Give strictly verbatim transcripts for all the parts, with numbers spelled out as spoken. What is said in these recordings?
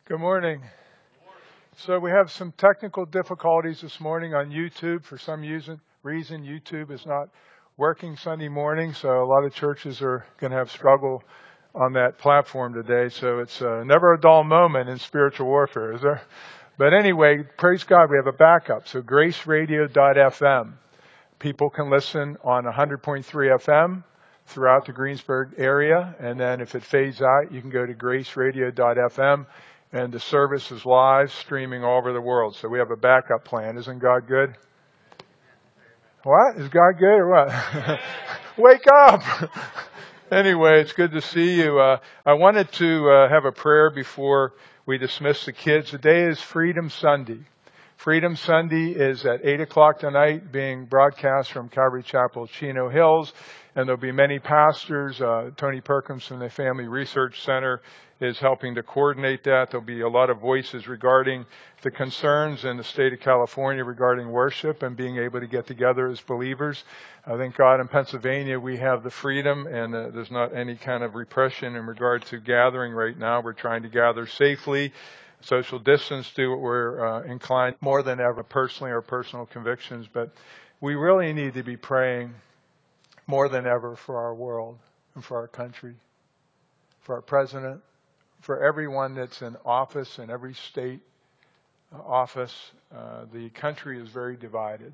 Good morning. So we have some technical difficulties this morning on YouTube. For some reason, reason YouTube is not working Sunday morning, so a lot of churches are going to have struggle on that platform today. So it's uh, never a dull moment in spiritual warfare, is there? But anyway, praise God, we have a backup. So grace radio dot f m. People can listen on one hundred point three F M throughout the Greensburg area. And then if it fades out, you can go to grace radio dot f m. And the service is live, streaming all over the world. So we have a backup plan. Isn't God good? What? Is God good or what? Wake up! Anyway, it's good to see you. Uh, I wanted to uh, have a prayer before we dismiss the kids. Today is Freedom Sunday. Freedom Sunday is at eight o'clock tonight, being broadcast from Calvary Chapel, Chino Hills. And there'll be many pastors. Uh, Tony Perkins from the Family Research Center is helping to coordinate that. There'll be a lot of voices regarding the concerns in the state of California regarding worship and being able to get together as believers. I thank God in Pennsylvania we have the freedom and uh, there's not any kind of repression in regard to gathering right now. We're trying to gather safely, social distance, do what we're uh, inclined more than ever personally, our personal convictions. But we really need to be praying more than ever for our world and for our country, for our president, for everyone that's in office in every state uh, office. Uh, the country is very divided.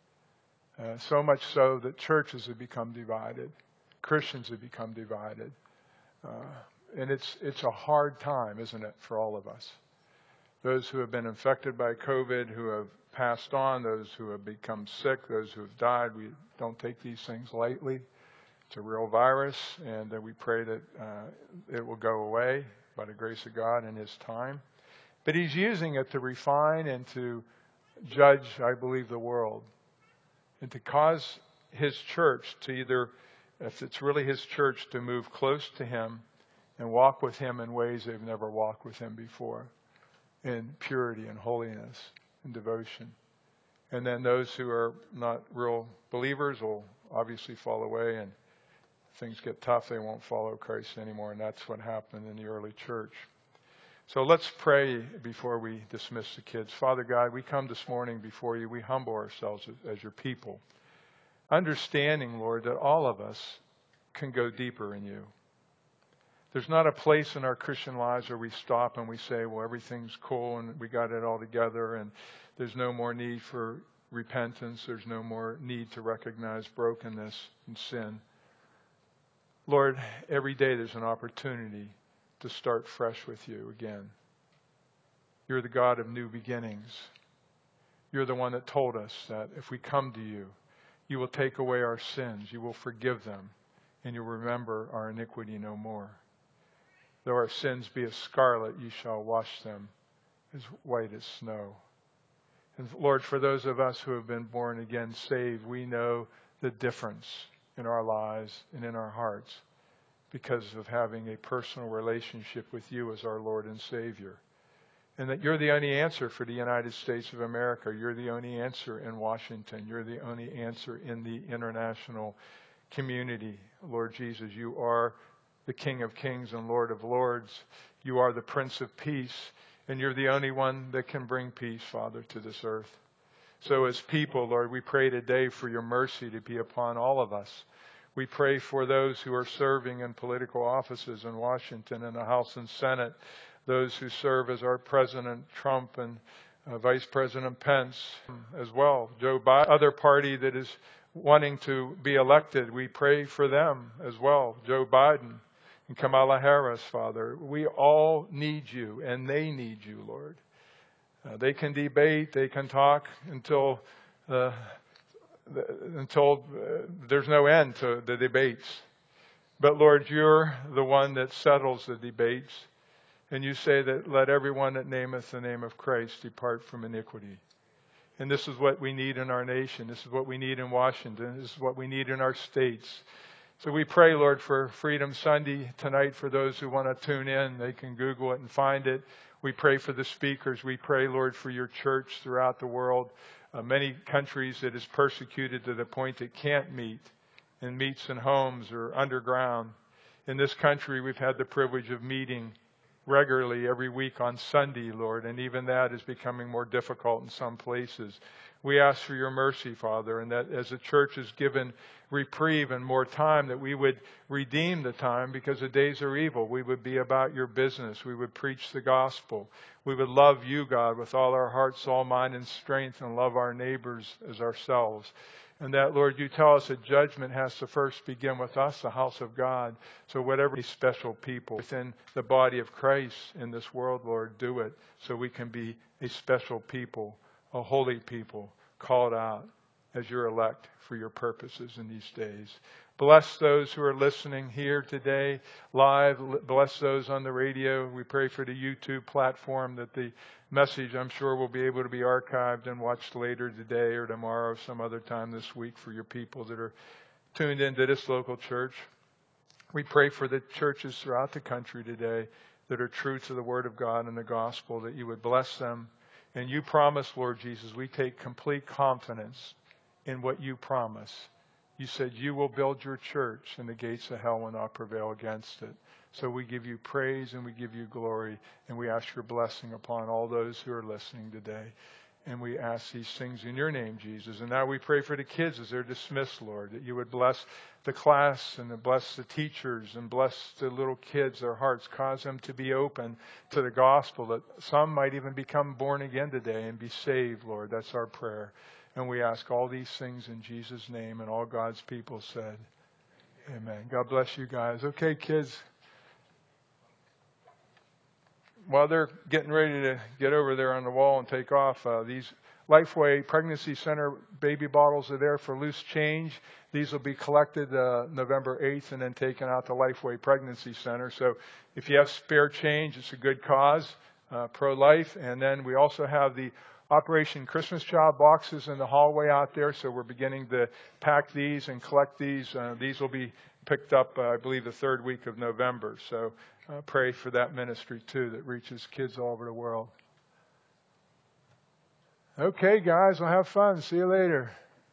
Uh, so much so that churches have become divided. Christians have become divided. Uh, and it's it's a hard time, isn't it, for all of us? Those who have been infected by COVID, who have passed on, those who have become sick, those who have died, we don't take these things lightly. It's a real virus, and uh, we pray that uh, it will go away by the grace of God in His time. But He's using it to refine and to judge, I believe, the world, and to cause His church to either, if it's really His church, to move close to Him and walk with Him in ways they've never walked with Him before, in purity and holiness and devotion. And then those who are not real believers will obviously fall away, and things get tough, they won't follow Christ anymore, and that's what happened in the early church. So let's pray before we dismiss the kids. Father God, we come this morning before you. We humble ourselves as, as your people, understanding, Lord, that all of us can go deeper in you. There's not a place in our Christian lives where we stop and we say, well, everything's cool and we got it all together and there's no more need for repentance. There's no more need to recognize brokenness and sin. Lord, every day there's an opportunity to start fresh with you again. You're the God of new beginnings. You're the one that told us that if we come to you, you will take away our sins, you will forgive them, and you'll remember our iniquity no more. Though our sins be as scarlet, you shall wash them as white as snow. And Lord, for those of us who have been born again, saved, we know the difference in our lives and in our hearts because of having a personal relationship with you as our Lord and Savior. And that you're the only answer for the United States of America. You're the only answer in Washington. You're the only answer in the international community. Lord Jesus, you are the King of Kings and Lord of Lords. You are the Prince of Peace, and you're the only one that can bring peace, Father, to this earth. So as people, Lord, we pray today for your mercy to be upon all of us. We pray for those who are serving in political offices in Washington, in the House and Senate, those who serve as our President Trump and uh, Vice President Pence as well, Joe Biden, other party that is wanting to be elected. We pray for them as well, Joe Biden and Kamala Harris, Father. We all need you, and they need you, Lord. Uh, they can debate, they can talk until uh, the, until uh, there's no end to the debates. But Lord, you're the one that settles the debates. And you say that let everyone that nameth the name of Christ depart from iniquity. And this is what we need in our nation. This is what we need in Washington. This is what we need in our states. So we pray, Lord, for Freedom Sunday tonight. For those who want to tune in, they can Google it and find it. We pray for the speakers. We pray, Lord, for your church throughout the world. Uh, many countries that is persecuted to the point it can't meet, and meets in homes or underground. In this country, we've had the privilege of meeting regularly every week on Sunday, Lord, and even that is becoming more difficult in some places. We ask for your mercy, Father, and that as the church is given reprieve and more time, that we would redeem the time because the days are evil. We would be about your business. We would preach the gospel. We would love you, God, with all our heart, soul, mind, and strength, and love our neighbors as ourselves. And that, Lord, you tell us that judgment has to first begin with us, the house of God. So whatever special people within the body of Christ in this world, Lord, do it so we can be a special people, a holy people, called out as your elect for your purposes in these days. Bless those who are listening here today, live. Bless those on the radio. We pray for the YouTube platform that the message, I'm sure, will be able to be archived and watched later today or tomorrow, some other time this week for your people that are tuned into this local church. We pray for the churches throughout the country today that are true to the Word of God and the gospel, that you would bless them. And you promise, Lord Jesus, we take complete confidence in what you promise. You said you will build your church and the gates of hell will not prevail against it. So we give you praise and we give you glory, and we ask your blessing upon all those who are listening today. And we ask these things in your name, Jesus. And now we pray for the kids as they're dismissed, Lord, that you would bless the class and bless the teachers and bless the little kids, their hearts. Cause them to be open to the gospel, that some might even become born again today and be saved, Lord. That's our prayer. And we ask all these things in Jesus' name, and all God's people said, amen. God bless you guys. Okay, kids. While they're getting ready to get over there on the wall and take off, uh, these Lifeway Pregnancy Center baby bottles are there for loose change. These will be collected uh, November eighth and then taken out to Lifeway Pregnancy Center. So if you have spare change, it's a good cause, uh, pro-life. And then we also have the Operation Christmas Child boxes in the hallway out there. So we're beginning to pack these and collect these. Uh, these will be picked up, uh, I believe, the third week of November. So uh, pray for that ministry, too, that reaches kids all over the world. Okay, guys, we'll have fun. See you later.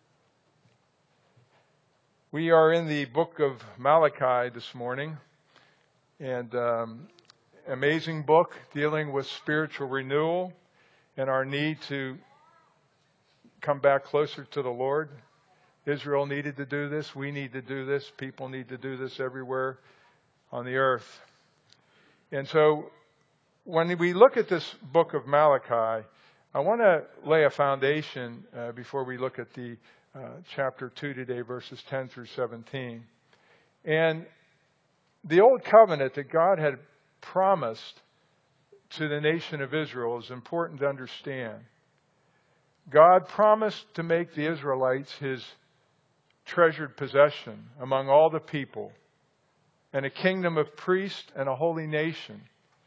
We are in the book of Malachi this morning. And um, amazing book dealing with spiritual renewal and our need to come back closer to the Lord. Israel needed to do this. We need to do this. People need to do this everywhere on the earth. And so when we look at this book of Malachi, I want to lay a foundation uh, before we look at the uh, chapter two today, verses ten through seventeen. And the old covenant that God had promised to the nation of Israel is important to understand. God promised to make the Israelites his treasured possession among all the people, and a kingdom of priests and a holy nation,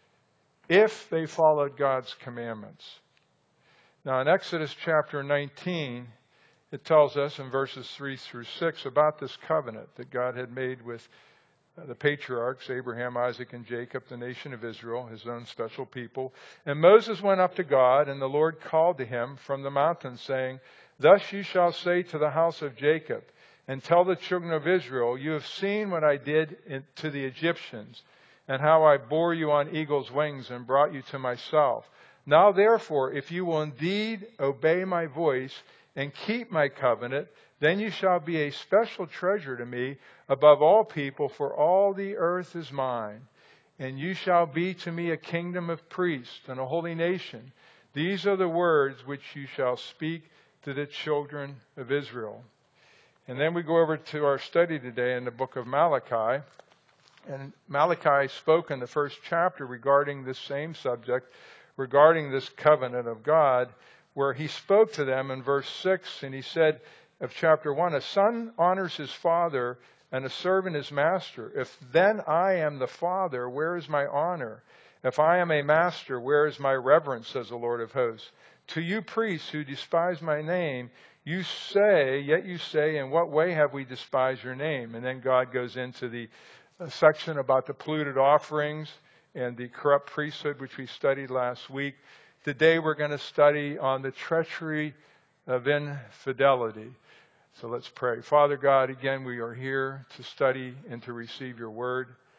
if they followed God's commandments. Now in Exodus chapter nineteen, it tells us in verses three through six about this covenant that God had made with the patriarchs, Abraham, Isaac, and Jacob, the nation of Israel, his own special people. And Moses went up to God, and the Lord called to him from the mountain, saying, Thus you shall say to the house of Jacob, and tell the children of Israel, You have seen what I did in, to the Egyptians, and how I bore you on eagle's wings and brought you to myself. Now therefore, if you will indeed obey my voice and keep my covenant, then you shall be a special treasure to me above all people, for all the earth is mine. And you shall be to me a kingdom of priests and a holy nation. These are the words which you shall speak to the children of Israel. And then we go over to our study today in the book of Malachi. And Malachi spoke in the first chapter regarding this same subject, regarding this covenant of God, where he spoke to them in verse six, and he said of chapter one, A son honors his father, and a servant his master. If then I am the father, where is my honor? If I am a master, where is my reverence, says the Lord of hosts? To you priests who despise my name, you say, yet you say, in what way have we despised your name? And then God goes into the section about the polluted offerings and the corrupt priesthood, which we studied last week. Today we're going to study on the treachery of infidelity. So let's pray. Father God, again, we are here to study and to receive your word.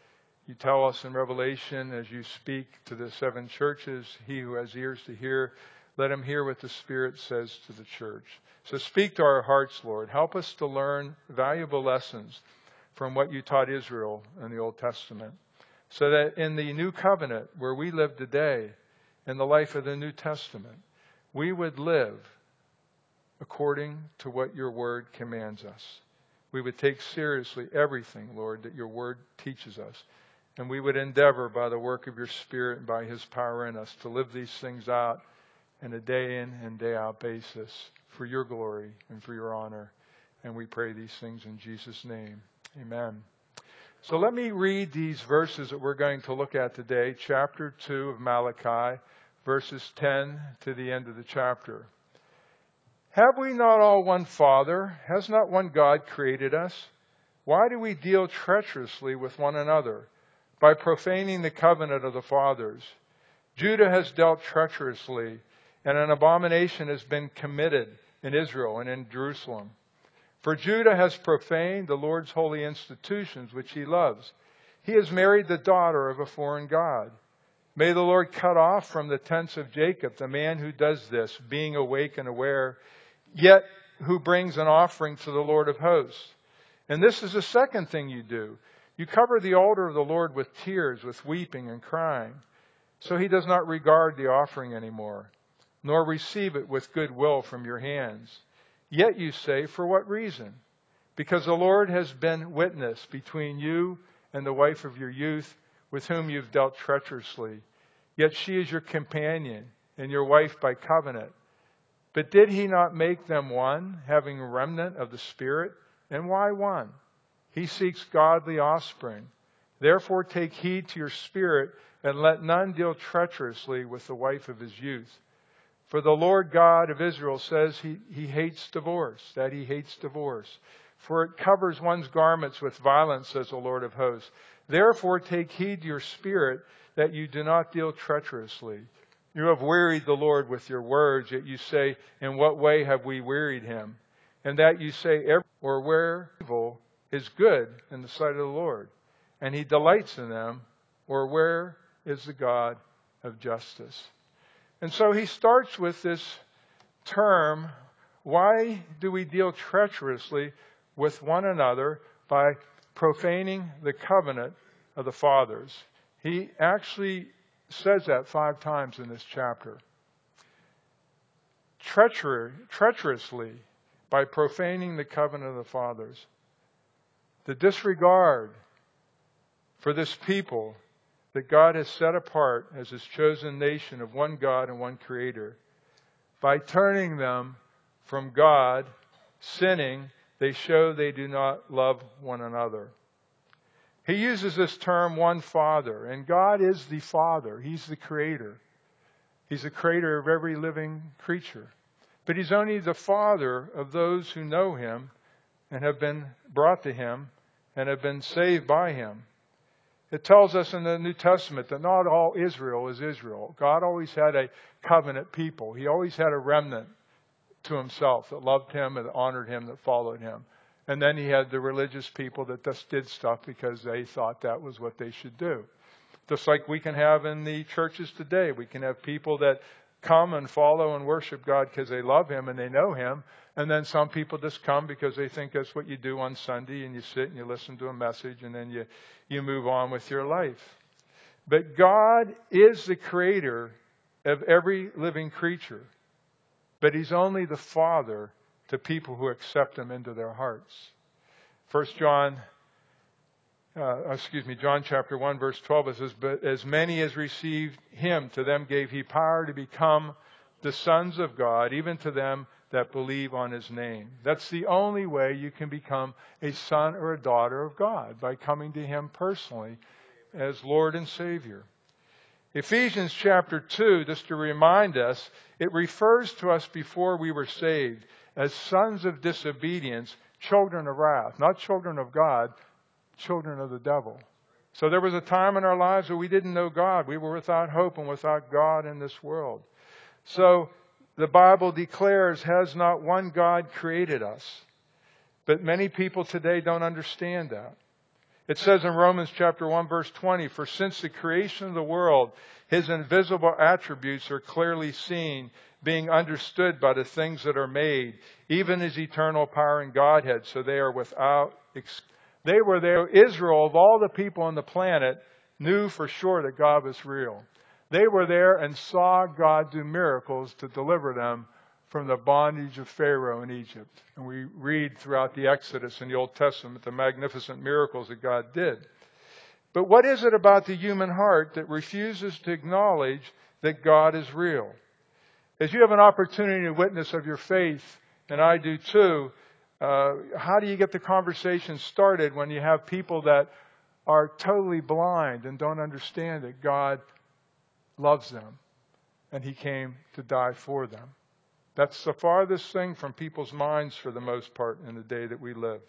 You tell us in Revelation, as you speak to the seven churches, he who has ears to hear, let him hear what the Spirit says to the church. So speak to our hearts, Lord. Help us to learn valuable lessons from what you taught Israel in the Old Testament, so that in the new covenant where we live today, in the life of the New Testament, we would live according to what your word commands us. We would take seriously everything, Lord, that your word teaches us. And we would endeavor by the work of your Spirit and by his power in us to live these things out in a day in and day out basis for your glory and for your honor. And we pray these things in Jesus' name. Amen. So let me read these verses that we're going to look at today, chapter two of Malachi, verses ten to the end of the chapter. Have we not all one Father? Has not one God created us? Why do we deal treacherously with one another by profaning the covenant of the fathers? Judah has dealt treacherously, and an abomination has been committed in Israel and in Jerusalem. For Judah has profaned the Lord's holy institutions, which he loves. He has married the daughter of a foreign god. May the Lord cut off from the tents of Jacob the man who does this, being awake and aware, yet who brings an offering to the Lord of hosts. And this is the second thing you do. You cover the altar of the Lord with tears, with weeping and crying. So he does not regard the offering anymore, nor receive it with good will from your hands. Yet you say, for what reason? Because the Lord has been witness between you and the wife of your youth, with whom you've dealt treacherously. Yet she is your companion and your wife by covenant. But did he not make them one, having a remnant of the Spirit? And why one? He seeks godly offspring. Therefore take heed to your spirit, and let none deal treacherously with the wife of his youth. For the Lord God of Israel says he, he hates divorce, that he hates divorce. For it covers one's garments with violence, says the Lord of hosts. Therefore take heed to your spirit, that you do not deal treacherously. You have wearied the Lord with your words, yet you say, in what way have we wearied him? And that you say, every or where evil is good in the sight of the Lord, and he delights in them, or where is the God of justice? And so he starts with this term, why do we deal treacherously with one another by profaning the covenant of the fathers? He actually says that five times in this chapter. Treachery, treacherously, by profaning the covenant of the fathers. The disregard for this people that God has set apart as his chosen nation of one God and one Creator. By turning them from God, sinning, they show they do not love one another. He uses this term, one Father, and God is the Father. He's the Creator. He's the Creator of every living creature. But he's only the Father of those who know him and have been brought to him and have been saved by him. It tells us in the New Testament that not all Israel is Israel. God always had a covenant people. He always had a remnant to himself that loved him and honored him, that followed him. And then he had the religious people that just did stuff because they thought that was what they should do. Just like we can have in the churches today. We can have people that come and follow and worship God because they love him and they know him. And then some people just come because they think that's what you do on Sunday, and you sit and you listen to a message and then you, you move on with your life. But God is the Creator of every living creature. But he's only the Father to people who accept him into their hearts. First John, uh, excuse me, John chapter one, verse twelve, it says, but as many as received him, to them gave he power to become the sons of God, even to them that believe on his name. That's the only way you can become a son or a daughter of God, by coming to him personally as Lord and Savior. Ephesians chapter two, just to remind us, it refers to us before we were saved as sons of disobedience, children of wrath, not children of God, children of the devil. So there was a time in our lives where we didn't know God. We were without hope and without God in this world. So the Bible declares, has not one God created us? But many people today don't understand that. It says in Romans chapter one, verse twenty, "For since the creation of the world, His invisible attributes are clearly seen, being understood by the things that are made, even His eternal power and Godhead, so they are without excuse." They were there. Israel, of all the people on the planet, knew for sure that God was real. They were there and saw God do miracles to deliver them from the bondage of Pharaoh in Egypt. And we read throughout the Exodus in the Old Testament the magnificent miracles that God did. But what is it about the human heart that refuses to acknowledge that God is real? As you have an opportunity to witness of your faith, and I do too, uh, how do you get the conversation started when you have people that are totally blind and don't understand that God loves them and He came to die for them? That's the farthest thing from people's minds for the most part in the day that we live.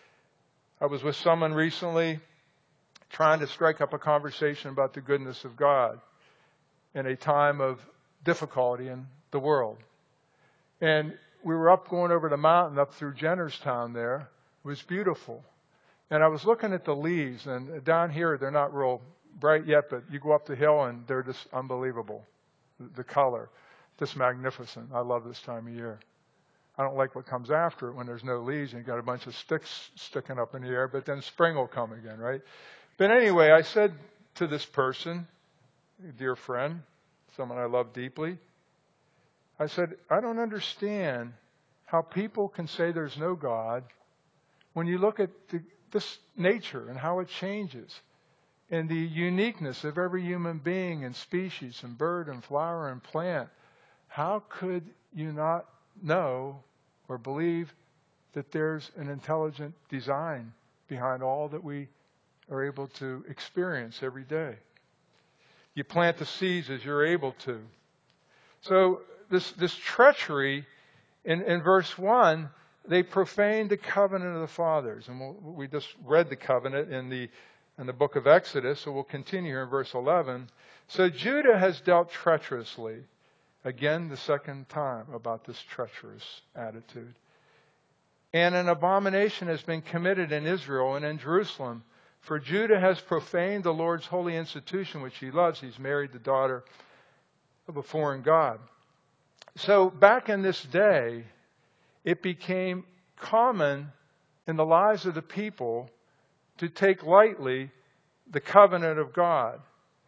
I was with someone recently trying to strike up a conversation about the goodness of God in a time of difficulty in the world. And we were up going over the mountain up through Jennerstown there. It was beautiful. And I was looking at the leaves, and down here they're not real bright yet, but you go up the hill and they're just unbelievable, the color. Just magnificent. I love this time of year. I don't like what comes after it when there's no leaves and you've got a bunch of sticks sticking up in the air, but then spring will come again, right? But anyway, I said to this person, a dear friend, someone I love deeply, I said, I don't understand how people can say there's no God when you look at the, this nature and how it changes and the uniqueness of every human being and species and bird and flower and plant. How could you not know or believe that there's an intelligent design behind all that we are able to experience every day? You plant the seeds as you're able to. So this, this treachery in, in verse one, they profaned the covenant of the fathers. And we'll, we just read the covenant in the, in the book of Exodus, so we'll continue here in verse eleven. So Judah has dealt treacherously. Again, the second time about this treacherous attitude. And an abomination has been committed in Israel and in Jerusalem. For Judah has profaned the Lord's holy institution, which He loves. He's married the daughter of a foreign god. So back in this day, it became common in the lives of the people to take lightly the covenant of God.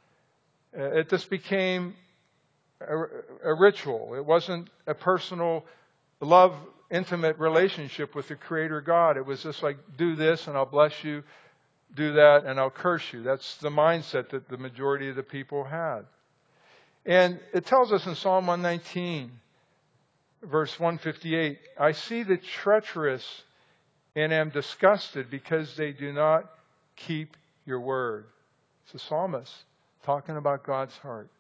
It just became a, a ritual. It wasn't a personal, love, intimate relationship with the Creator God. It was just like, do this and I'll bless you, do that and I'll curse you. That's the mindset that the majority of the people had. And it tells us in Psalm one nineteen, verse one fifty-eight, I see the treacherous and am disgusted because they do not keep your word. It's the psalmist talking about God's heart.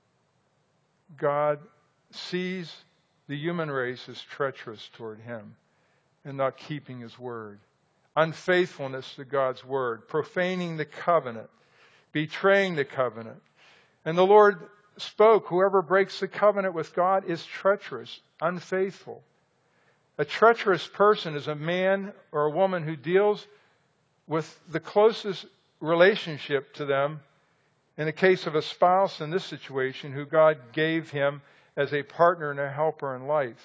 God sees the human race as treacherous toward Him and not keeping His word. Unfaithfulness to God's word, profaning the covenant, betraying the covenant. And the Lord spoke, whoever breaks the covenant with God is treacherous, unfaithful. A treacherous person is a man or a woman who deals with the closest relationship to them, in the case of a spouse in this situation, who God gave him as a partner and a helper in life.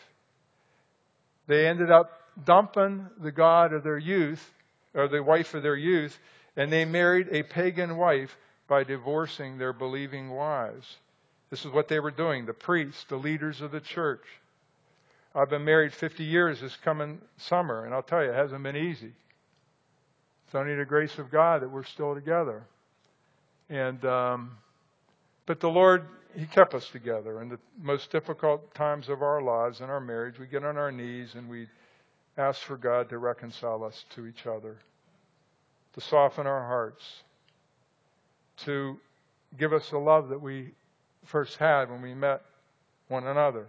They ended up dumping the God of their youth, or the wife of their youth, and they married a pagan wife by divorcing their believing wives. This is what they were doing, the priests, the leaders of the church. I've been married fifty years this coming summer, and I'll tell you, it hasn't been easy. It's only the grace of God that we're still together. And um, but the Lord, He kept us together. In the most difficult times of our lives and our marriage, we get on our knees and we ask for God to reconcile us to each other, to soften our hearts, to give us the love that we first had when we met one another.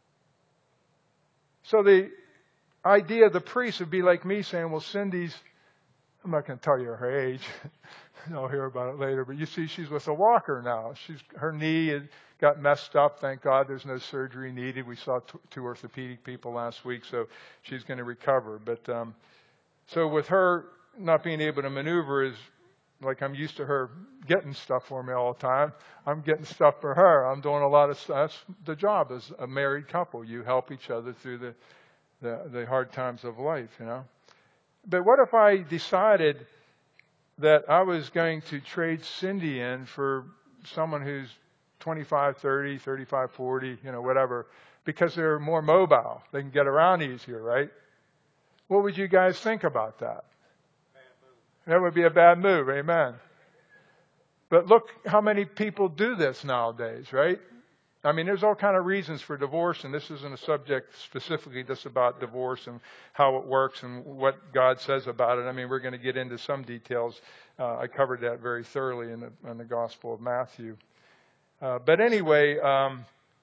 So the idea of the priest would be like me saying, well, Cindy's, I'm not going to tell you her age. I'll hear about it later. But you see, she's with a walker now. She's her knee had got messed up. Thank God there's no surgery needed. We saw t- two orthopedic people last week, so she's going to recover. But um, so with her not being able to maneuver as like I'm used to her getting stuff for me all the time. I'm getting stuff for her. I'm doing a lot of stuff. That's the job as a married couple. You help each other through the, the, the hard times of life, you know. But what if I decided that I was going to trade Cindy in for someone who's twenty-five, thirty, thirty-five, forty, you know, whatever, because they're more mobile. They can get around easier, right? What would you guys think about that? That would be a bad move, amen. But look how many people do this nowadays, right? I mean, there's all kind of reasons for divorce, and this isn't a subject specifically just about divorce and how it works and what God says about it. I mean, we're going to get into some details. Uh, I covered that very thoroughly in the, in the Gospel of Matthew. Uh, but anyway, um,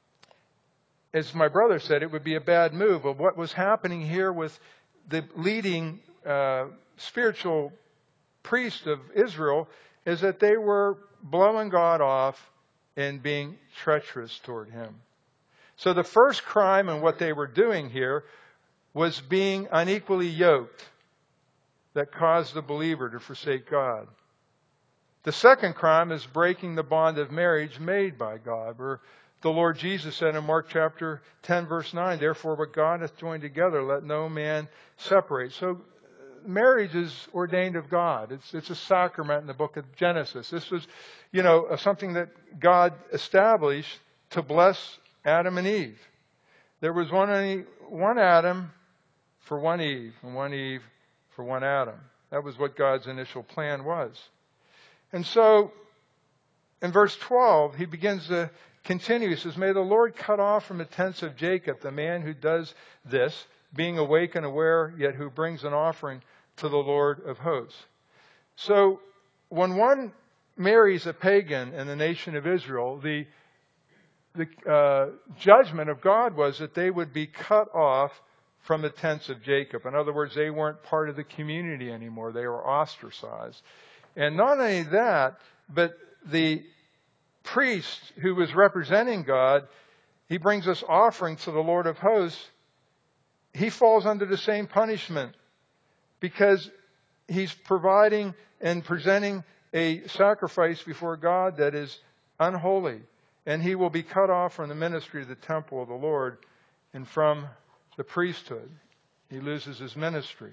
as my brother said, it would be a bad move. But what was happening here with the leading uh, spiritual priest of Israel is that they were blowing God off and being treacherous toward him. So the first crime in what they were doing here was being unequally yoked that caused the believer to forsake God. The second crime is breaking the bond of marriage made by God, where the Lord Jesus said in Mark chapter ten, verse nine, therefore what God hath joined together, let no man separate. So marriage is ordained of God. It's it's a sacrament in the book of Genesis. This was, you know, something that God established to bless Adam and Eve. There was one, only one Adam for one Eve, and one Eve for one Adam. That was what God's initial plan was. And so, in verse twelve, he begins to continue. He says, may the Lord cut off from the tents of Jacob the man who does this, being awake and aware, yet who brings an offering to the Lord of hosts. So, when one marries a pagan in the nation of Israel, the, the uh, judgment of God was that they would be cut off from the tents of Jacob. In other words, they weren't part of the community anymore. They were ostracized. And not only that, but the priest who was representing God, he brings this offering to the Lord of hosts. He falls under the same punishment because he's providing and presenting a sacrifice before God that is unholy. And he will be cut off from the ministry of the temple of the Lord and from the priesthood. He loses his ministry.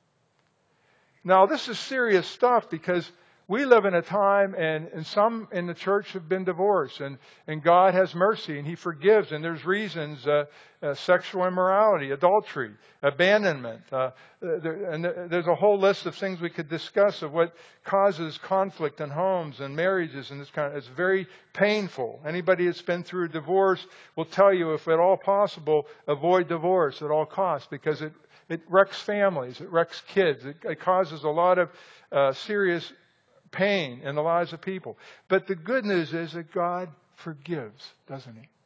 Now, this is serious stuff because we live in a time, and, and some in the church have been divorced, and, and God has mercy, and he forgives, and there's reasons, uh, uh, sexual immorality, adultery, abandonment, uh, there, and there's a whole list of things we could discuss of what causes conflict in homes and marriages, and this kind of, it's very painful. Anybody that's been through a divorce will tell you, if at all possible, avoid divorce at all costs, because it, it wrecks families, it wrecks kids, it, it causes a lot of uh, serious pain in the lives of people. But the good news is that God forgives, doesn't he?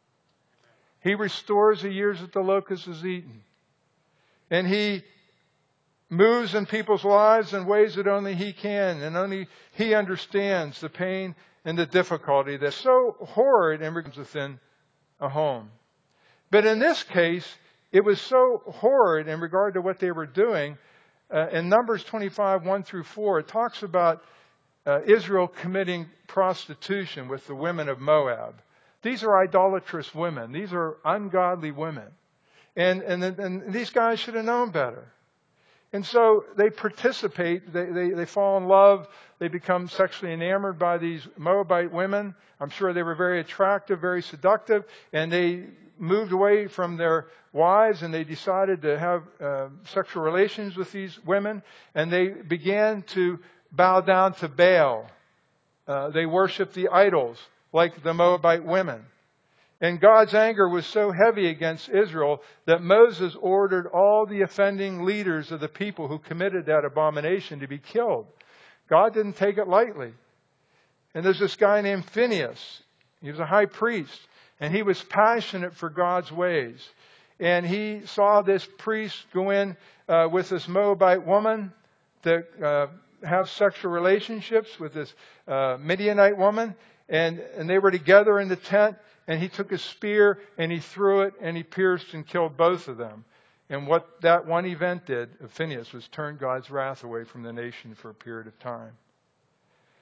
He restores the years that the locust has eaten. And he moves in people's lives in ways that only he can. And only he understands the pain and the difficulty that's so horrid and within a home. But in this case, it was so horrid in regard to what they were doing. Uh, in Numbers twenty-five, one through four, it talks about Uh, Israel committing prostitution with the women of Moab. These are idolatrous women. These are ungodly women. And, and, and these guys should have known better. And so they participate. They, they, they fall in love. They become sexually enamored by these Moabite women. I'm sure they were very attractive, very seductive. And they moved away from their wives and they decided to have uh, sexual relations with these women. And they began to bow down to Baal. Uh, they worshiped the idols like the Moabite women. And God's anger was so heavy against Israel that Moses ordered all the offending leaders of the people who committed that abomination to be killed. God didn't take it lightly. And there's this guy named Phinehas. He was a high priest. And he was passionate for God's ways. And he saw this priest go in uh, with this Moabite woman that uh, have sexual relationships with this uh, Midianite woman. And, and they were together in the tent. And he took a spear and he threw it and he pierced and killed both of them. And what that one event did of Phinehas was turn God's wrath away from the nation for a period of time.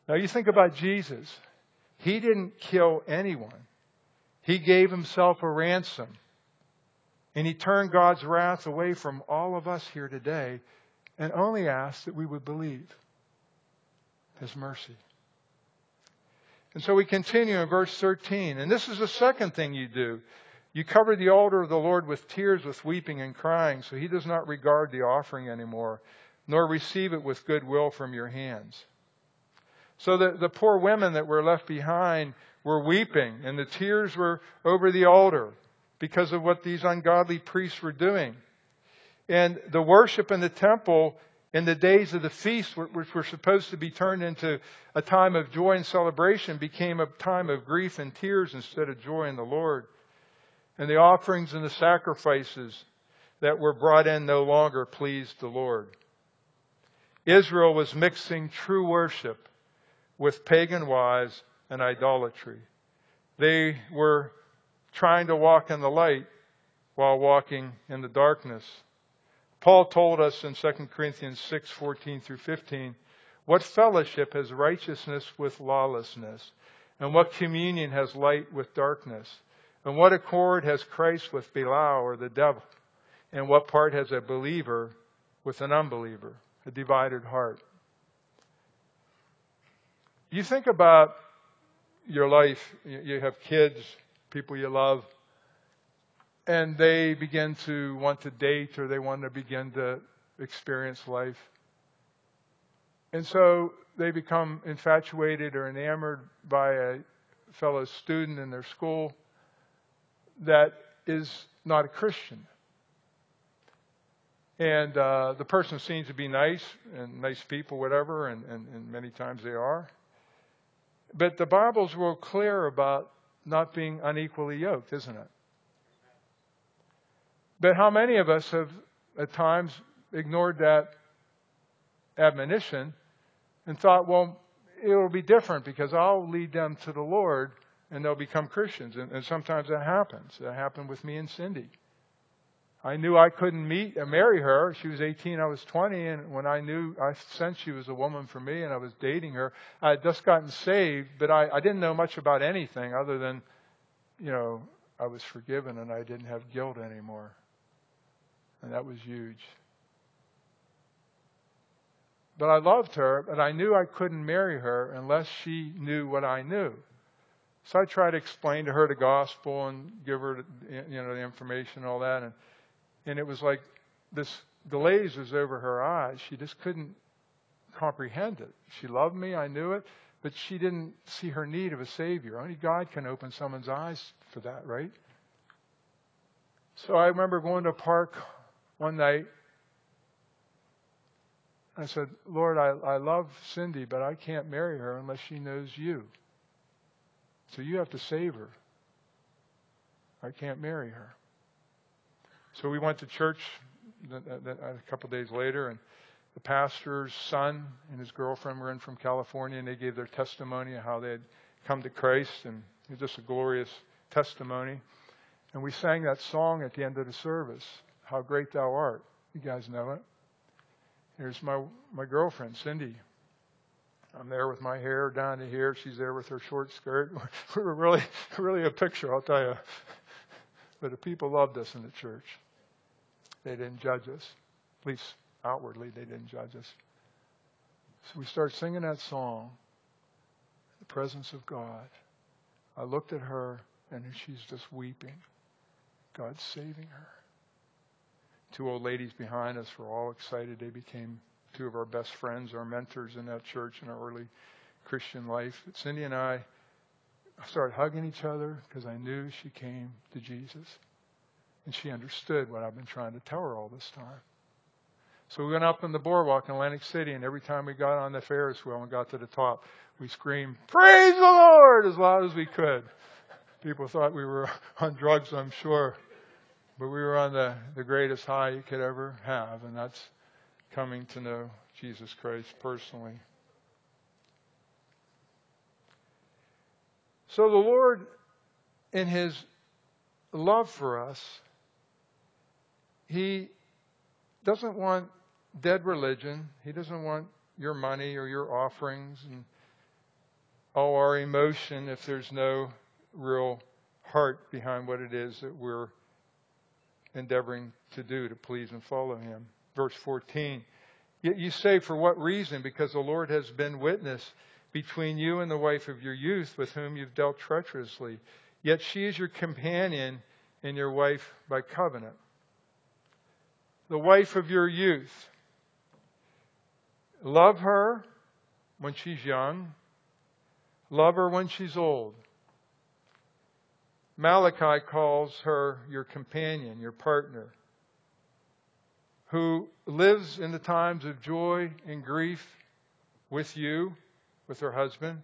Now you think about Jesus. He didn't kill anyone. He gave himself a ransom. And he turned God's wrath away from all of us here today and only asked that we would believe his mercy. And so we continue in verse thirteen. And this is the second thing you do. You cover the altar of the Lord with tears, with weeping and crying, so he does not regard the offering anymore, nor receive it with goodwill from your hands. So the, the poor women that were left behind were weeping, and the tears were over the altar because of what these ungodly priests were doing. And the worship in the temple in the days of the feast, which were supposed to be turned into a time of joy and celebration, became a time of grief and tears instead of joy in the Lord. And the offerings and the sacrifices that were brought in no longer pleased the Lord. Israel was mixing true worship with pagan wives and idolatry. They were trying to walk in the light while walking in the darkness. Paul told us in Second Corinthians six, fourteen through fifteen, what fellowship has righteousness with lawlessness? And what communion has light with darkness? And what accord has Christ with Belial or the devil? And what part has a believer with an unbeliever? A divided heart. You think about your life. You have kids, people you love, and they begin to want to date or they want to begin to experience life. And so they become infatuated or enamored by a fellow student in their school that is not a Christian. And uh, the person seems to be nice and nice people, whatever, and, and, and many times they are. But the Bible's real clear about not being unequally yoked, isn't it? But how many of us have at times ignored that admonition and thought, well, it'll be different because I'll lead them to the Lord and they'll become Christians. And, and sometimes that happens. That happened with me and Cindy. I knew I couldn't meet and marry her. She was eighteen, I was twenty. And when I knew, I sensed she was a woman for me and I was dating her. I had just gotten saved, but I, I didn't know much about anything other than, you know, I was forgiven and I didn't have guilt anymore. And that was huge. But I loved her, but I knew I couldn't marry her unless she knew what I knew. So I tried to explain to her the gospel and give her, you know, the information and all that. And, and it was like this glaze was over her eyes. She just couldn't comprehend it. She loved me, I knew it, but she didn't see her need of a Savior. Only God can open someone's eyes for that, right? So I remember going to a park one night. I said, Lord, I, I love Cindy, but I can't marry her unless she knows you. So you have to save her. I can't marry her. So we went to church a couple of days later, and the pastor's son and his girlfriend were in from California, and they gave their testimony of how they had come to Christ, and it was just a glorious testimony. And we sang that song at the end of the service, How Great Thou Art. You guys know it. Here's my, my girlfriend, Cindy. I'm there with my hair down to here. She's there with her short skirt. We were really, really a picture, I'll tell you. But the people loved us in the church. They didn't judge us. At least outwardly, they didn't judge us. So we started singing that song, the presence of God. I looked at her, and she's just weeping. God's saving her. Two old ladies behind us were all excited. They became two of our best friends, our mentors in that church in our early Christian life. But Cindy and I started hugging each other because I knew she came to Jesus. And she understood what I've been trying to tell her all this time. So we went up on the boardwalk in Atlantic City, and every time we got on the Ferris wheel and got to the top, we screamed, "Praise the Lord!" as loud as we could. People thought we were on drugs, I'm sure. But we were on the, the greatest high you could ever have, and that's coming to know Jesus Christ personally. So the Lord, in His love for us, He doesn't want dead religion. He doesn't want your money or your offerings. And all our emotion if there's no real heart behind what it is that we're endeavoring to do to please and follow him. Verse fourteen, yet you say, for what reason? Because the Lord has been witness between you and the wife of your youth with whom you've dealt treacherously. Yet she is your companion and your wife by covenant. The wife of your youth. Love her when she's young. Love her when she's old. Malachi calls her your companion, your partner, who lives in the times of joy and grief with you, with her husband.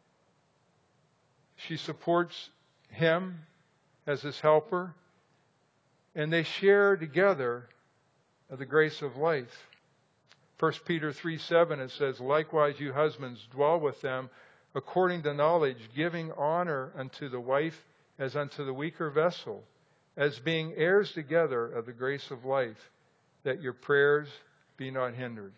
She supports him as his helper, and they share together the grace of life. First Peter three seven, it says, likewise you husbands dwell with them according to knowledge, giving honor unto the wife as unto the weaker vessel, as being heirs together of the grace of life, that your prayers be not hindered.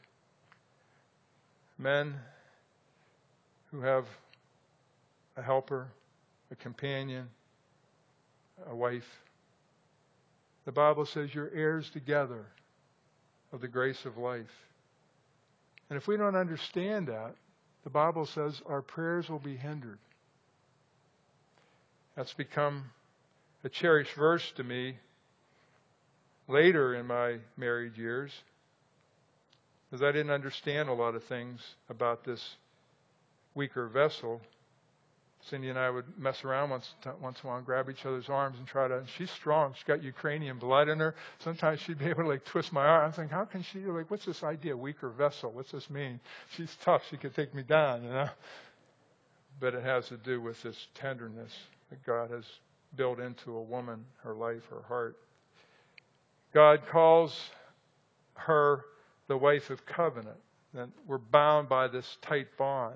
Men who have a helper, a companion, a wife, the Bible says you're heirs together of the grace of life. And if we don't understand that, the Bible says our prayers will be hindered. That's become a cherished verse to me later in my married years, because I didn't understand a lot of things about this weaker vessel. Cindy and I would mess around once, once in a while and grab each other's arms and try to, and she's strong. She's got Ukrainian blood in her. Sometimes she'd be able to like twist my arm. I'm thinking, how can she, like, what's this idea, weaker vessel? What's this mean? She's tough. She could take me down, you know. But it has to do with this tenderness that God has built into a woman, her life, her heart. God calls her the wife of covenant. And we're bound by this tight bond.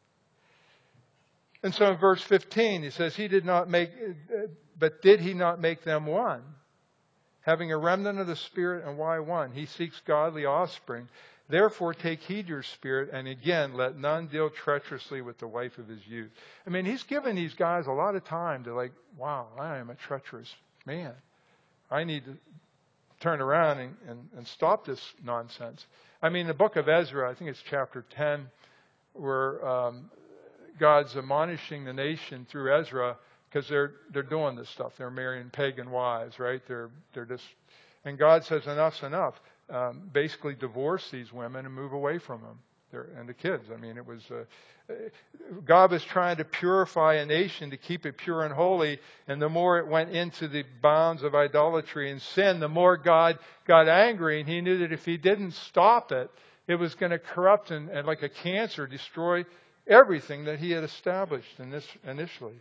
And so in verse fifteen, he says, he did not make, but did he not make them one? Having a remnant of the Spirit, and why one? He seeks godly offspring. Therefore take heed your spirit, and again, let none deal treacherously with the wife of his youth. I mean, he's given these guys a lot of time to like, wow, I am a treacherous man. I need to turn around and, and, and stop this nonsense. I mean, the book of Ezra, I think it's chapter ten, where um, God's admonishing the nation through Ezra, because they're they're doing this stuff. They're marrying pagan wives, right? They're they're just, and God says enough's enough. Um, basically, divorce these women and move away from them. They're, and the kids. I mean, it was uh, God was trying to purify a nation to keep it pure and holy. And the more it went into the bounds of idolatry and sin, the more God got angry. And He knew that if He didn't stop it, it was going to corrupt and, and like a cancer, destroy everything that He had established in this initially.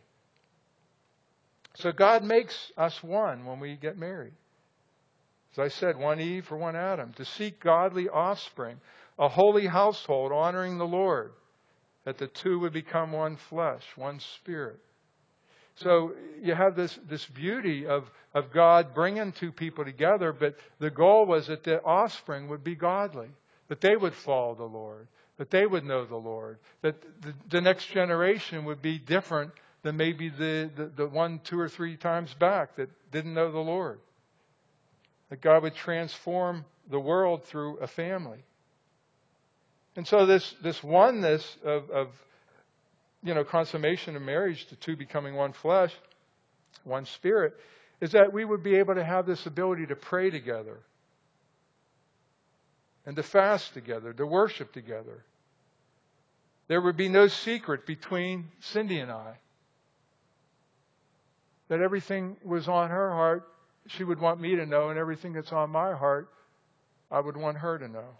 So God makes us one when we get married. As I said, one Eve for one Adam, to seek godly offspring, a holy household honoring the Lord, that the two would become one flesh, one spirit. So you have this, this beauty of, of God bringing two people together, but the goal was that the offspring would be godly, that they would follow the Lord, that they would know the Lord, that the, the next generation would be different than maybe the, the, the one, two, or three times back that didn't know the Lord. That God would transform the world through a family. And so this, this oneness of, of, you know, consummation of marriage, the two becoming one flesh, one spirit, is that we would be able to have this ability to pray together and to fast together, to worship together. There would be no secret between Cindy and I. That everything was on her heart, she would want me to know, and everything that's on my heart, I would want her to know.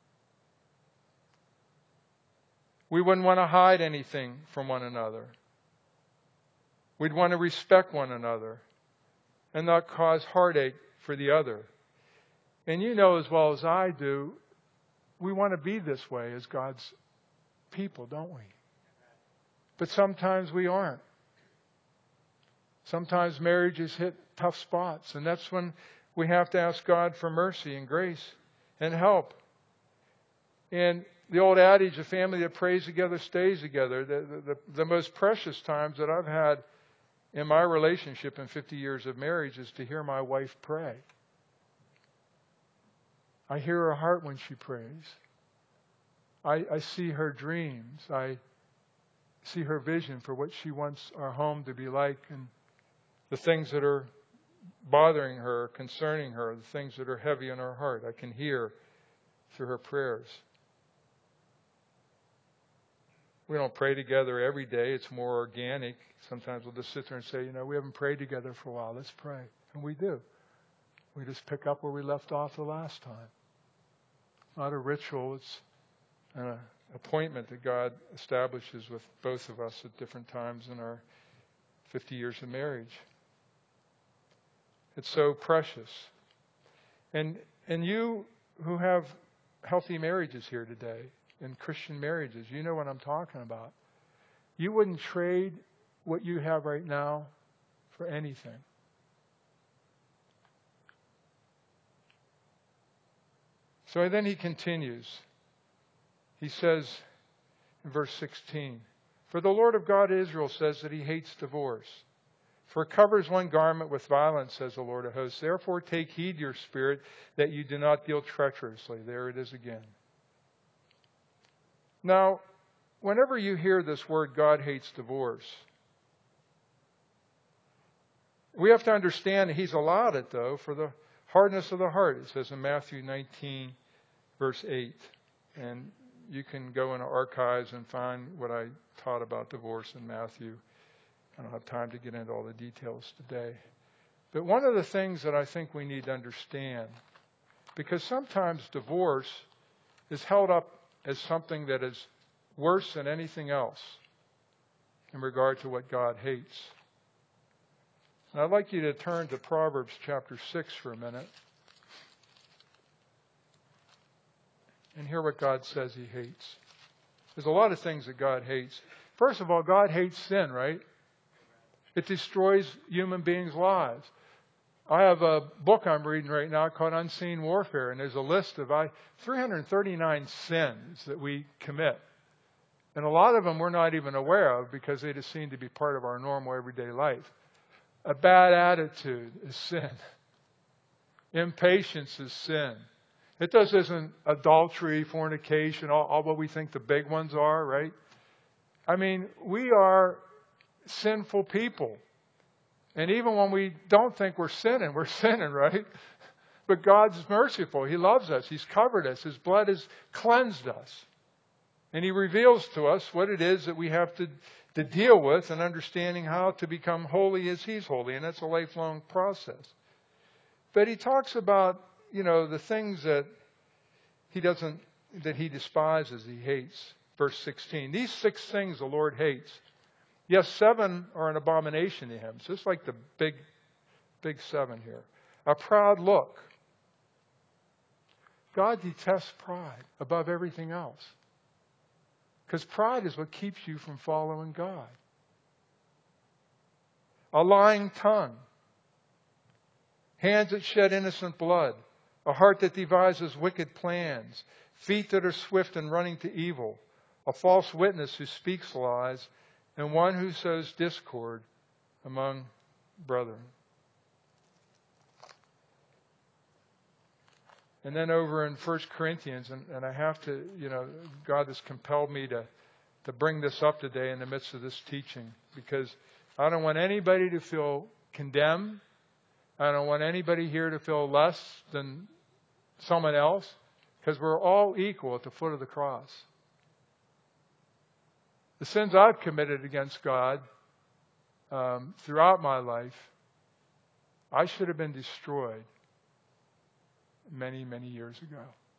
We wouldn't want to hide anything from one another. We'd want to respect one another and not cause heartache for the other. And you know as well as I do, we want to be this way as God's people, don't we? But sometimes we aren't. Sometimes marriages hit tough spots, and that's when we have to ask God for mercy and grace and help. And the old adage, a family that prays together stays together. The, the, the most precious times that I've had in my relationship in fifty years of marriage is to hear my wife pray. I hear her heart when she prays. I, I see her dreams. I see her vision for what she wants our home to be like, and the things that are bothering her, concerning her, the things that are heavy in her heart. I can hear through her prayers. We don't pray together every day. It's more organic. Sometimes we'll just sit there and say, you know, we haven't prayed together for a while. Let's pray. And we do. We just pick up where we left off the last time. Not a ritual. It's an appointment that God establishes with both of us at different times in our fifty years of marriage. It's so precious. And and you who have healthy marriages here today, in Christian marriages, you know what I'm talking about. You wouldn't trade what you have right now for anything. So then he continues. He says in verse sixteen, "For the Lord of God Israel says that he hates divorce. For it covers one garment with violence, says the Lord of hosts. Therefore take heed to your spirit that you do not deal treacherously." There it is again. Now, whenever you hear this word, God hates divorce, we have to understand that he's allowed it, though, for the hardness of the heart. It says in Matthew nineteen, verse eight. And you can go into archives and find what I taught about divorce in Matthew. I don't have time to get into all the details today. But one of the things that I think we need to understand, because sometimes divorce is held up as something that is worse than anything else in regard to what God hates. And I'd like you to turn to Proverbs chapter six for a minute and hear what God says he hates. There's a lot of things that God hates. First of all, God hates sin, right? It destroys human beings' lives. I have a book I'm reading right now called Unseen Warfare, and there's a list of I, three hundred thirty-nine sins that we commit. And a lot of them we're not even aware of because they just seem to be part of our normal everyday life. A bad attitude is sin. Impatience is sin. It just isn't adultery, fornication, all, all what we think the big ones are, right? I mean, we are sinful people. And even when we don't think we're sinning, we're sinning, right? But God's merciful. He loves us. He's covered us. His blood has cleansed us. And he reveals to us what it is that we have to, to deal with and understanding how to become holy as he's holy. And that's a lifelong process. But he talks about, you know, the things that he doesn't, that he despises, he hates. Verse sixteen. These six things the Lord hates. Yes, seven are an abomination to him. So it's like the big, big seven here. A proud look. God detests pride above everything else. Because pride is what keeps you from following God. A lying tongue. Hands that shed innocent blood. A heart that devises wicked plans. Feet that are swift in running to evil. A false witness who speaks lies. And one who sows discord among brethren. And then over in First Corinthians, and, and I have to, you know, God has compelled me to, to bring this up today in the midst of this teaching, because I don't want anybody to feel condemned. I don't want anybody here to feel less than someone else, because we're all equal at the foot of the cross. The sins I've committed against God um, throughout my life, I should have been destroyed many, many years ago.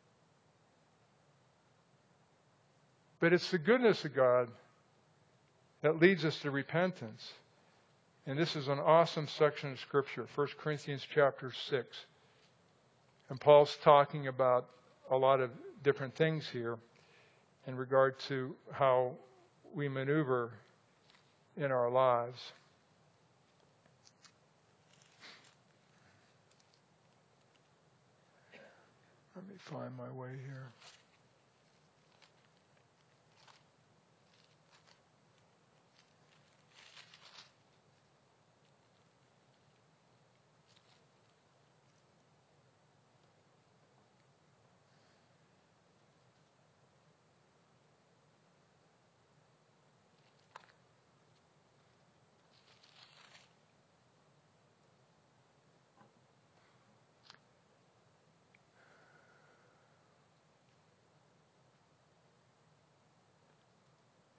But it's the goodness of God that leads us to repentance. And this is an awesome section of Scripture, First Corinthians chapter six. And Paul's talking about a lot of different things here in regard to how we maneuver in our lives. Let me find my way here.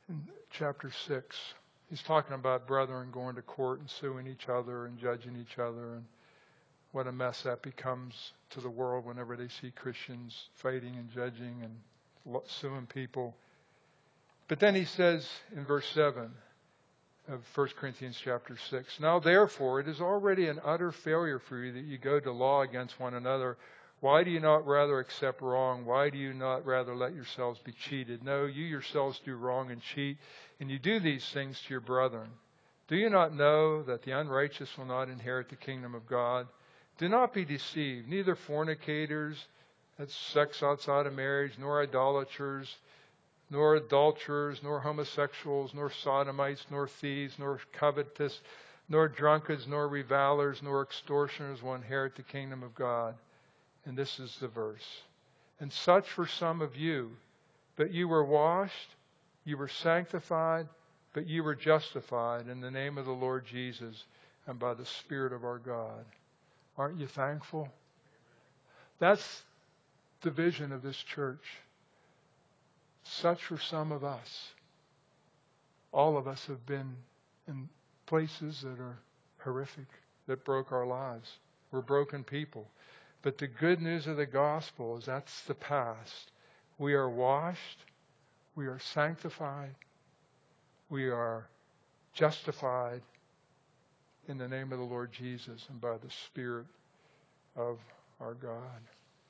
in chapter six. He's talking about brethren going to court and suing each other and judging each other, and what a mess that becomes to the world whenever they see Christians fighting and judging and suing people. But then he says in verse seven of First Corinthians chapter six, now therefore it is already an utter failure for you that you go to law against one another. Why do you not rather accept wrong? Why do you not rather let yourselves be cheated? No, you yourselves do wrong and cheat, and you do these things to your brethren. Do you not know that the unrighteous will not inherit the kingdom of God? Do not be deceived. Neither fornicators, that's sex outside of marriage, nor idolaters, nor adulterers, nor homosexuals, nor sodomites, nor thieves, nor covetous, nor drunkards, nor revilers, nor extortioners will inherit the kingdom of God. And this is the verse. And such for some of you, but you were washed, you were sanctified, but you were justified in the name of the Lord Jesus and by the Spirit of our God. Aren't you thankful? That's the vision of this church. Such for some of us. All of us have been in places that are horrific, that broke our lives. We're broken people. But the good news of the gospel is that's the past. We are washed. We are sanctified. We are justified in the name of the Lord Jesus and by the Spirit of our God.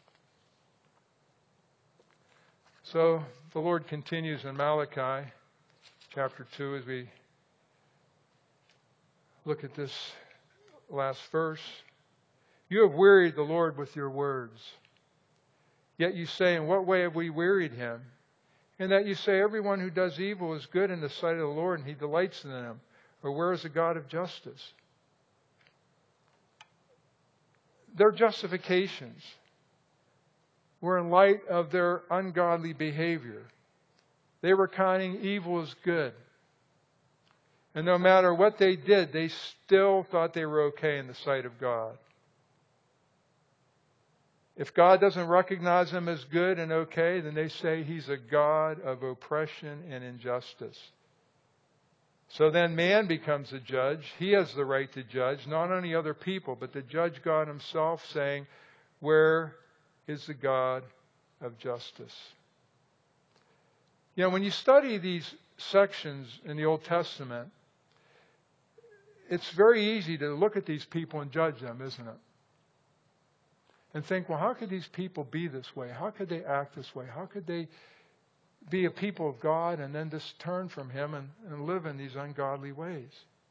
So the Lord continues in Malachi chapter two as we look at this last verse. You have wearied the Lord with your words. Yet you say, in what way have we wearied him? In that you say, everyone who does evil is good in the sight of the Lord, and he delights in them. Or where is the God of justice? Their justifications were in light of their ungodly behavior. They were counting evil as good. And no matter what they did, they still thought they were okay in the sight of God. If God doesn't recognize them as good and okay, then they say he's a God of oppression and injustice. So then man becomes a judge. He has the right to judge, not only other people, but to judge God himself, saying, where is the God of justice? You know, when you study these sections in the Old Testament, it's very easy to look at these people and judge them, isn't it? And think, well, how could these people be this way? How could they act this way? How could they be a people of God and then just turn from him and, and live in these ungodly ways?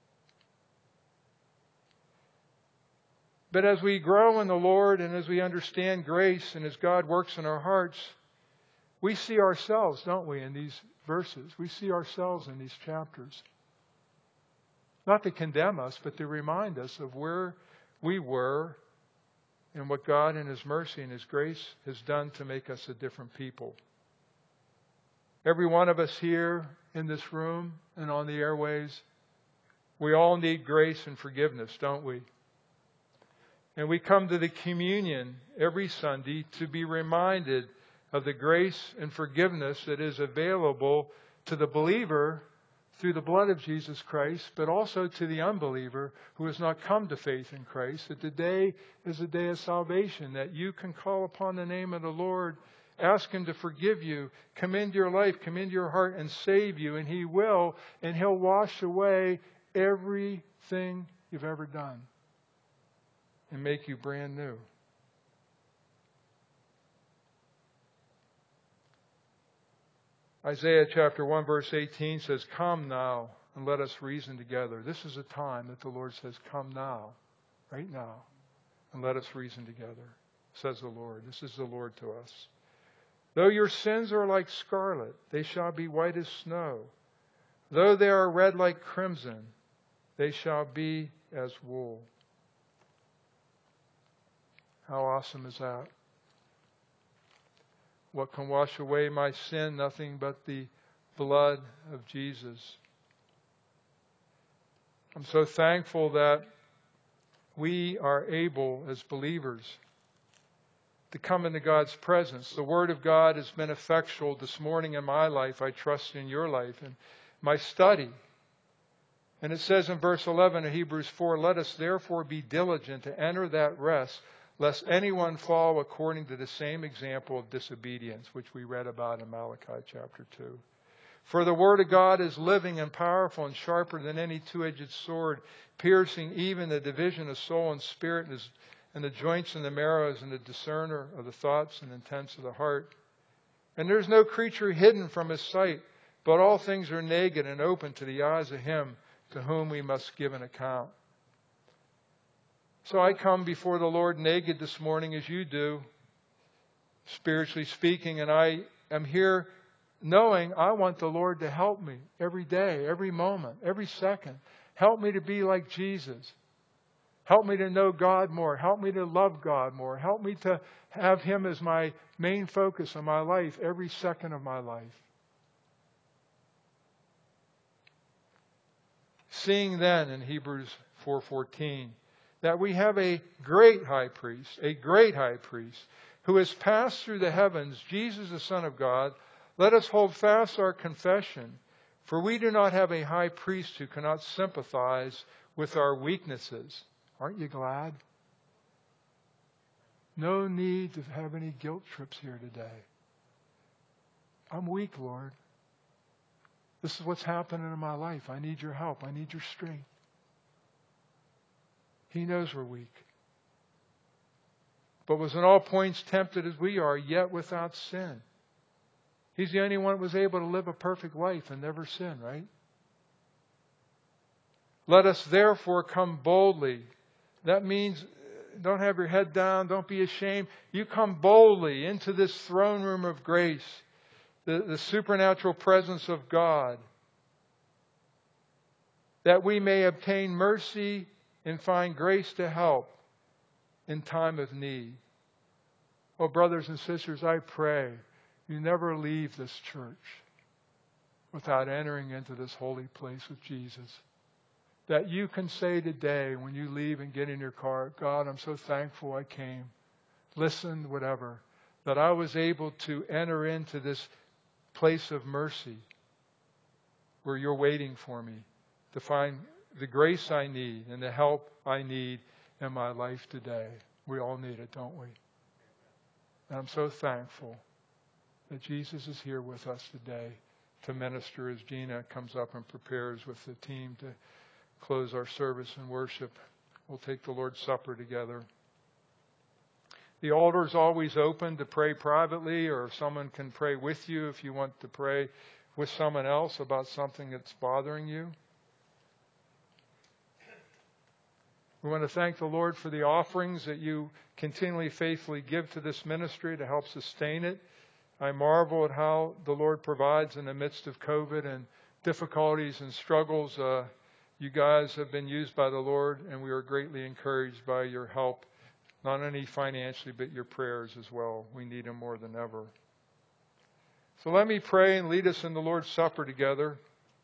But as we grow in the Lord and as we understand grace and as God works in our hearts, we see ourselves, don't we, in these verses? We see ourselves in these chapters. Not to condemn us, but to remind us of where we were and what God in his mercy and his grace has done to make us a different people. Every one of us here in this room and on the airways, we all need grace and forgiveness, don't we? And we come to the communion every Sunday to be reminded of the grace and forgiveness that is available to the believer through the blood of Jesus Christ, but also to the unbeliever who has not come to faith in Christ, that today is a day of salvation, that you can call upon the name of the Lord, ask him to forgive you, come into your life, come into your heart and save you, and he will, and he'll wash away everything you've ever done and make you brand new. Isaiah chapter one verse eighteen says, come now and let us reason together. This is a time that the Lord says, come now, right now, and let us reason together, says the Lord. This is the Lord to us. Though your sins are like scarlet, they shall be white as snow. Though they are red like crimson, they shall be as wool. How awesome is that? What can wash away my sin? Nothing but the blood of Jesus. I'm so thankful that we are able as believers to come into God's presence. The Word of God has been effectual this morning in my life. I trust in your life and my study. And it says in verse eleven of Hebrews four, let us therefore be diligent to enter that rest, lest anyone fall according to the same example of disobedience, which we read about in Malachi chapter two. For the Word of God is living and powerful and sharper than any two-edged sword, piercing even the division of soul and spirit and, and the joints and the marrows, and the discerner of the thoughts and intents of the heart. And there's no creature hidden from His sight, but all things are naked and open to the eyes of Him to whom we must give an account. So I come before the Lord naked this morning, as you do, spiritually speaking, and I am here knowing I want the Lord to help me every day, every moment, every second. Help me to be like Jesus. Help me to know God more. Help me to love God more. Help me to have Him as my main focus in my life, every second of my life. Seeing then in Hebrews four fourteen that we have a great high priest, a great high priest, who has passed through the heavens, Jesus the Son of God, let us hold fast our confession, for we do not have a high priest who cannot sympathize with our weaknesses. Aren't you glad? No need to have any guilt trips here today. I'm weak, Lord. This is what's happening in my life. I need your help. I need your strength. He knows we're weak, but was in all points tempted as we are, yet without sin. He's the only one that was able to live a perfect life and never sin, right? Let us therefore come boldly. That means don't have your head down. Don't be ashamed. You come boldly into this throne room of grace, the, the supernatural presence of God, that we may obtain mercy and find grace to help in time of need. Oh, brothers and sisters, I pray you never leave this church without entering into this holy place with Jesus. That you can say today when you leave and get in your car, God, I'm so thankful I came, listened, whatever, that I was able to enter into this place of mercy where you're waiting for me to find the grace I need and the help I need in my life today. We all need it, don't we? And I'm so thankful that Jesus is here with us today to minister as Gina comes up and prepares with the team to close our service and worship. We'll take the Lord's Supper together. The altar is always open to pray privately, or someone can pray with you if you want to pray with someone else about something that's bothering you. We want to thank the Lord for the offerings that you continually faithfully give to this ministry to help sustain it. I marvel at how the Lord provides in the midst of COVID and difficulties and struggles. Uh, you guys have been used by the Lord, and we are greatly encouraged by your help, not only financially, but your prayers as well. We need them more than ever. So let me pray and lead us in the Lord's Supper together.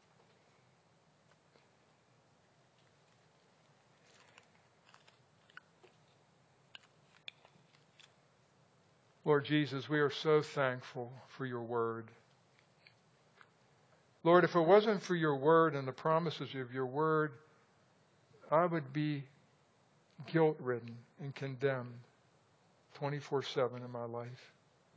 Lord Jesus, we are so thankful for your word. Lord, if it wasn't for your word and the promises of your word, I would be guilt-ridden and condemned twenty-four seven in my life.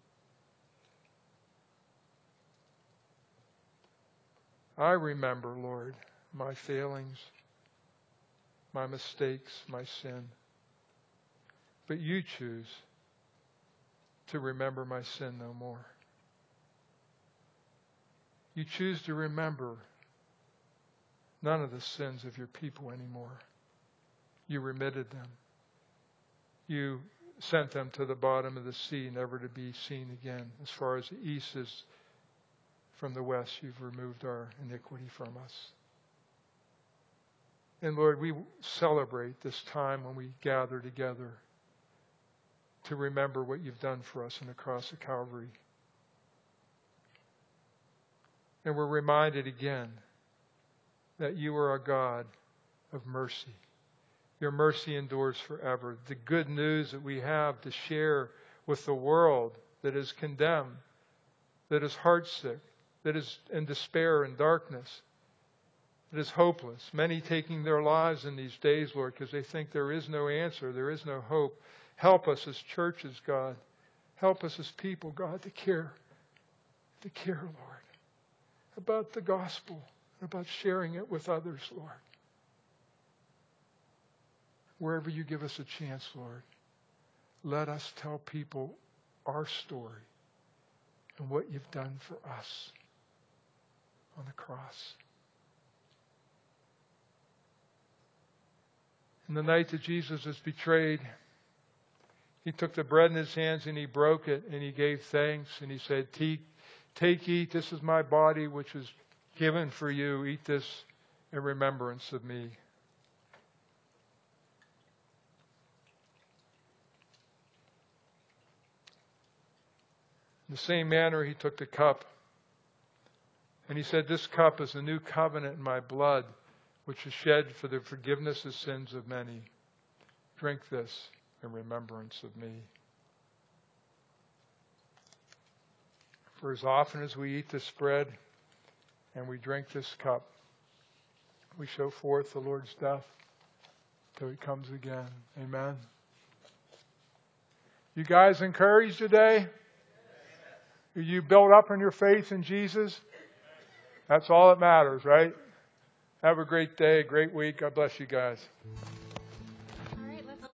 I remember, Lord, my failings, my mistakes, my sin. But you choose to remember my sin no more. You choose to remember none of the sins of your people anymore. You remitted them. You sent them to the bottom of the sea, never to be seen again. As far as the east is from the west, you've removed our iniquity from us. And Lord, we celebrate this time when we gather together to remember what you've done for us on the cross of Calvary. And we're reminded again that you are a God of mercy. Your mercy endures forever. The good news that we have to share with the world that is condemned, that is heartsick, that is in despair and darkness, that is hopeless. Many taking their lives in these days, Lord, because they think there is no answer, there is no hope. Help us as churches, God. Help us as people, God, to care, to care, Lord, about the gospel, about sharing it with others, Lord. Wherever you give us a chance, Lord, let us tell people our story and what you've done for us on the cross. In the night that Jesus was betrayed, he took the bread in his hands and he broke it and he gave thanks and he said, take, take, eat, this is my body which is given for you. Eat this in remembrance of me. In the same manner, he took the cup and he said, this cup is the new covenant in my blood, which is shed for the forgiveness of sins of many. Drink this in remembrance of me. For as often as we eat this bread and we drink this cup, we show forth the Lord's death till he comes again. Amen. You guys encouraged today? Are you built up in your faith in Jesus? That's all that matters, right? Have a great day, great week. God bless you guys.